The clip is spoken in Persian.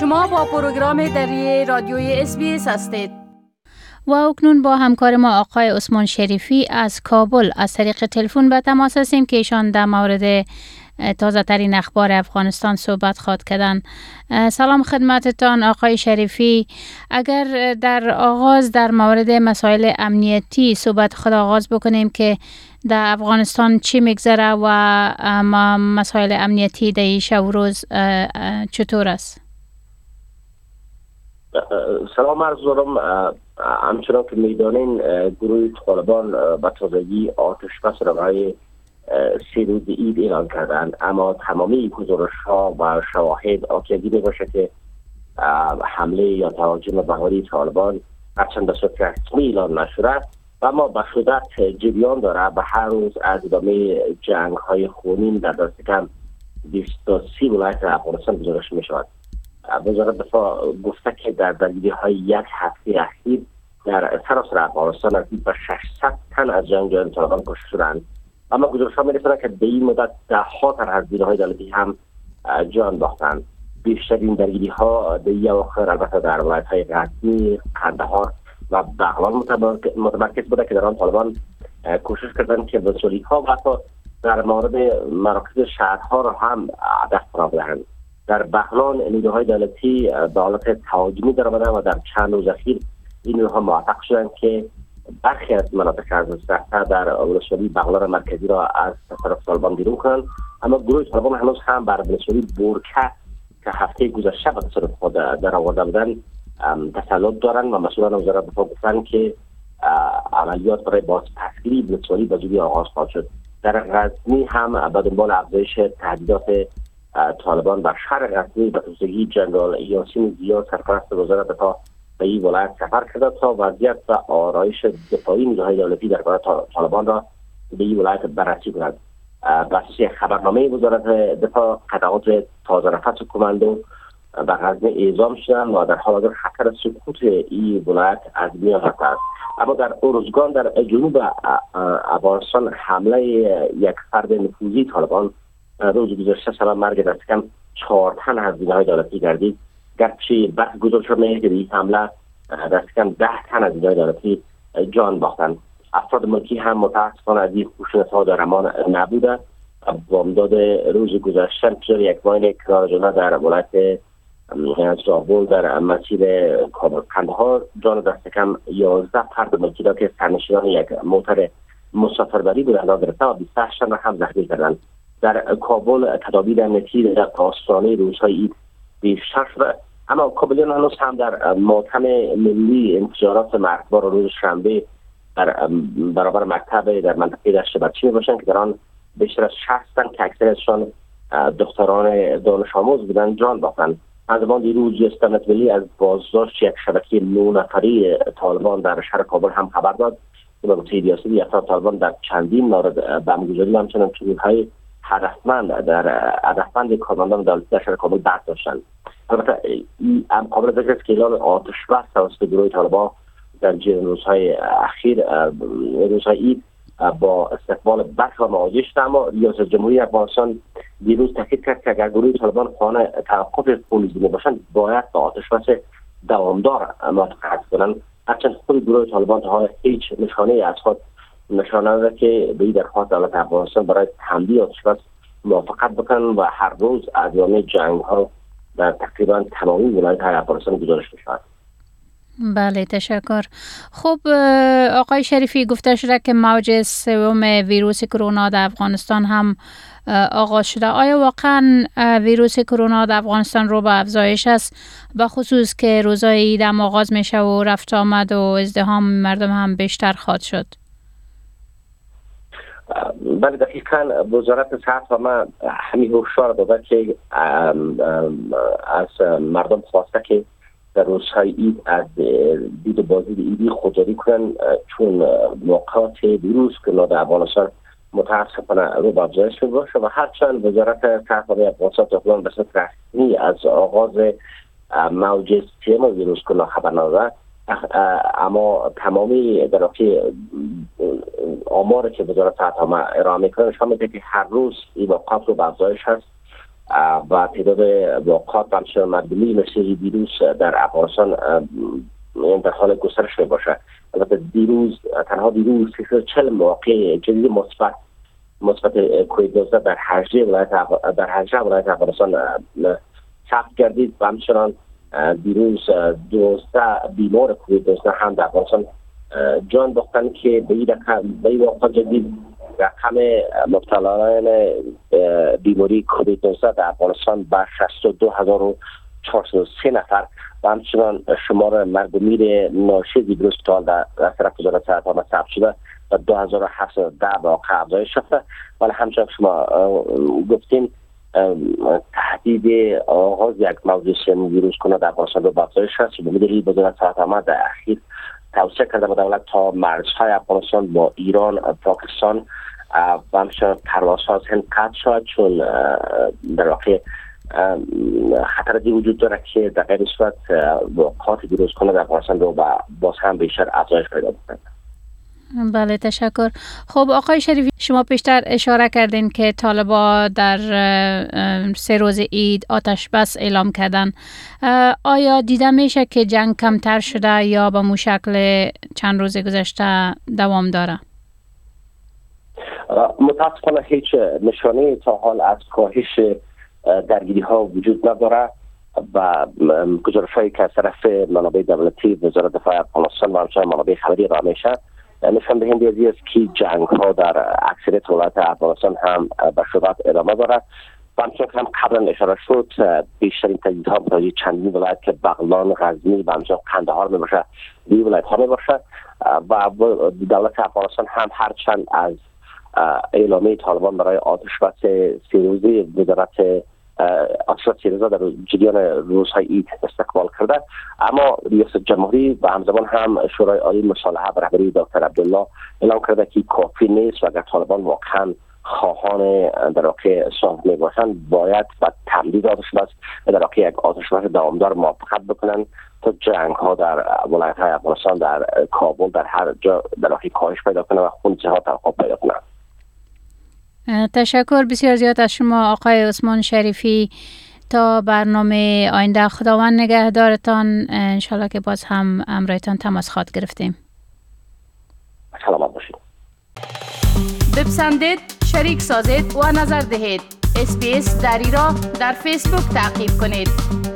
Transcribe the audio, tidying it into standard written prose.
شما با پروگرام دری رادیوی SBS هستید. و اکنون با همکار ما آقای عثمان شریفی از کابل از طریق تلفن به تماس هستیم که ایشان در مورد تازه ترین اخبار افغانستان صحبت خواهد کردن. سلام خدمتتان آقای شریفی. اگر در آغاز در مورد مسائل امنیتی صحبت خود آغاز بکنیم که در افغانستان چی میگذره و مسائل امنیتی در این شب و روز چطور است؟ سلام عرض دارم. همچنان که میدانین گروه طالبان به تازگی آتش بس را برای 3 روز عید اعلان کردند، اما تمامی گزارش‌ها و شواهد آکیدی میباشه که حمله یا تهاجم بهاری طالبان هرچند به صورت رسمی اعلان نشده و اما به صورت جریان داره و هر روز از ادامه جنگ‌های خونین در دست کم 230 ولایت افغانستان گزارش می‌شود. وزارت دفاع گفته که در درگیری‌های یک هفته اخیر در سراسر افغانستان از بیش از 600 تن از جنگجویان طالبان کشته شدند. اما گزارش‌ها می‌رساند که در این مدت ده‌ها تن از نیروهای دولتی هم جان باختند. بیشترین درگیری‌ها در این اواخر البته در ولایت‌های غزنی، قندهار و بغلان متمرکز بوده که در آن طالبان کوشش کردند که وسولی‌ها و حتی در مورد مراکز شهرها را هم هدف قرار دهند. در بغلان نیروهای دولتی به حالت تهاجمی درآمدند و در چند روز اخیر این نیروها موفق شدند که برخی از مناطق از سخته در ولسوالی بغلان مرکزی را از طرف طالبان بیرون کنند. اما گروه طالبان هنوز هم بر ولسوالی بورکه که هفته گذشته به تصرف خود در آورده بودند تسلط دارند و مسئولان وزارت دفاع گفتند که عملیات برای بازپسگیری ولسوالی به زودی آغاز خواهد شد. در غزنی هم به دنبال افزایش تهدیدات طالبان بر شهر غزنی به توسعه جنرال یاسین زیا سرپرست وزارت دفاع به این ولایت سفر کرده تا وضعیت و آرایش دفاعی نیروهای دولتی درباره طالبان را به این ولایت بررسی کند. بر اساس خبرنامه وزارت دفاع قطعات تازه نفس کماندو به غزنی اعزام شدند و در حال حاضر خطر سقوط این ولایت از میان رفته است. اما در ارزگان در جنوب افغانستان حمله یک فرد نفوذی طالبان روز گذشته سبب مرگ دست کم 4 تن از نیروهای دولتی گردید، گرچه بعد گزارش می‌دهد که این حمله دست کم 10 تن از نیروهای دولتی جان باختند. افراد ملکی هم متاسفانه از این خشونت‌ها در امان نبوده. بامداد روز گذشته انتظار یک ماین کنارجانه در ولایت زابل در مسیر کابل قندهار جان دست کم 11 فرد ملکی را که سرنشینان یک موتر مسافربری بودند گرفته و 28 تن را هم زخمی کردند. در کابل تدابیر امنیتی در آستانه روزهای عید بیشتر شده، اما کابلیان هنوز هم در ماتم ملی انفجارات مرگبار روز شنبه در برابر مکتب در منطقه دشت بچی باشند که در آن بیشتر از 60 تن که اکثرشان دختران دانش آموز بودند جان باختند. از زمان دیروز جستانت ملی از بازداشت یک شبکه 9 نفری طالبان در شهر کابل هم خبر داد که به گفته دیاستی افراد طالبان در چندین مورد بمبگذاری همچنان توغیدهای هدفمند کارمندان دولتی در شهر کابل دست داشتند. البته قابل ذکر است که اعلان آتش بس توسط گروه طالبان در روزهای اخیر روزهای عید با استقبال برخی مواجه شد، اما ریاست جمهوری افغانستان دیروز تاکید کرد که اگر گروه طالبان خواهان توقف پولیزی باشند باید با آتش بس دوامدار موافقت کنند. هرچند خود گروه طالبان تا هیچ نشانه از خود نشانه داده که به این درخواست دولت افغانستان برای تمدید آتش بس موافقت بکنند و هر روز ادامه جنگ ها در تقریبا تمامی ولایت‌های افغانستان گزارش می‌شود. بله تشکر. خب آقای شریفی گفته شده که موج 3 ویروس کرونا در افغانستان هم آغاز شده. آیا واقعا ویروس کرونا در افغانستان رو به افزایش است، به خصوص که روزهای عید هم آغاز میشه و رفت آمد و ازدحام مردم هم بیشتر خواهد شد؟ بله دقیقاً وزارت صحت و من همین هشدار داده که از مردم خواسته که در روزهای عید از دید و بازدید عیدی خودداری کنند، چون موقعات ویروس که در افغانستان متاسفانه رو به افزایش میباشه و هرچند وزارت صحت و افغانستان تقریبا به صورت رسمی از آغاز موج 3 ویروس کرونا خبر نداده، اما تمامی در واقع آمار که وزارت صحت ارائه میکنه نشان میده که هر روز این واقعات رو به افزایش هست و تعداد واقعات و همچنین مردمی مثل دیروز در افغانستان در حال گسترش می باشد. البته تنها دیروز 340 واقع جدید مثبت کووید-19 در 18 ولایت افغانستان ثبت گردید و همچنان دیروز 12 بیمار کووید-19 هم در افغانستان جان باختند که به این واقع جدید رقم مبتلایان بیماری کووید-19 در افغانستان به 62403 نفر و همچنان شمار مرگ و میر ناشی از ویروس در طرف وزارت صحت آمد ثبت شده و 2710 واقع افزایش یافته. ولی همچنان شما گفتین تهدید آغاز یک موضوع ویروس کرونا در افغانستان به افزایش است. به دلیل وزارت صحت آمد در اخیر توصیه کرده به دولت تا مرزهای افغانستان با ایران، پاکستان و همچنان پروازها از هند قطع شود، چون در واقع خطر دی وجود داره که در غیر صورت واقعات ویروس کرونا در افغانستان رو باز هم بیشتر افزایش پیدا بکنه. بله تشکر. خب آقای شریفی، شما پیشتر اشاره کردین که طالبان در 3 روز عید آتش بس اعلام کردن. آیا دیده میشه که جنگ کمتر شده یا به مو شکل چند روز گذشته دوام داره؟ متاسفانه هیچ نشانه تا حال از کاهش درگیری ها وجود نداره و گزارش هایی که از طرف منابع دولتی وزارت دفاع افغانستان و همچنین منابع خبری ارائه میشه نشان دهنده از این است که جنگ ها در اکثریت ولایات افغانستان هم به شدت ادامه دارد و همچنین هم قبلا اشاره شد بیشترین تجدیدها متوجه چندین ولایت که بغلان، غزنی و همچنین قندهار می باشه این ولایت ها می باشه و دولت افغانستان هم هرچند از اعلامیه طالبان برای آتش بس 3 روزه وزارت آتش بس 3 روزه در جریان روزهای عید استقبال کرده، اما ریاست جمهوری و همزمان هم شورای عالی مصالحه به رهبری دکتر عبدالله اعلام کرده که کافی نیست و اگر طالبان واقعا خواهان در واقع صلح می باشند باید با تمدید آتش بس در واقع یک آتش بس دوامدار موافقت بکنن تا جنگ ها در ولایت های افغانستان، در کابل، در هر جا در واقع کاهش پیدا کنه و خونریزی ها توقف پیدا کنه. تشکر بسیار زیاد از شما آقای عثمان شریفی. تا برنامه آینده خداوند نگهدارتان. انشالله که باز هم امرایتان تماس خواد گرفتیم. سلامت باشید. بپسندید، شریک سازید و نظر دهید. SBS دری را در فیسبوک تعقیب کنید.